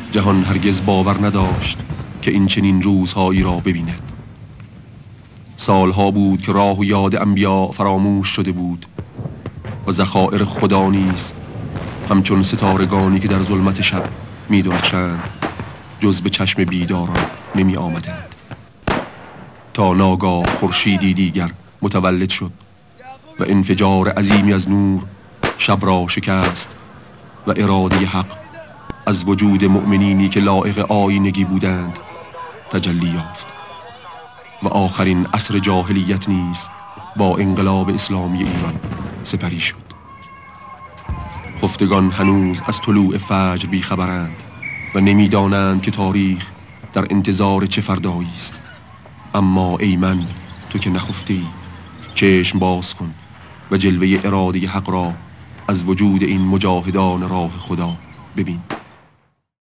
جهان هرگز باور نداشت که این چنین روزهایی را ببیند. سالها بود که راه و یاد انبیا فراموش شده بود و ذخایر خدا نیز همچون ستارگانی که در ظلمت شب می درخشند جز به چشم بیداران نمی آمدند، تا ناگاه خورشیدی دیگر متولد شد و انفجار عظیمی از نور شب را شکست و اراده حق از وجود مؤمنینی که لایق آیینگی بودند تجلی یافت و آخرین عصر جاهلیت نیز با انقلاب اسلامی ایران سپری شد. خفتگان هنوز از طلوع فجر بیخبرند و نمیدانند که تاریخ در انتظار چه فردایی است. اما ای من، تو که نخفتی، چشم باز کن و جلوه اراده حق را از وجود این مجاهدان راه خدا ببین.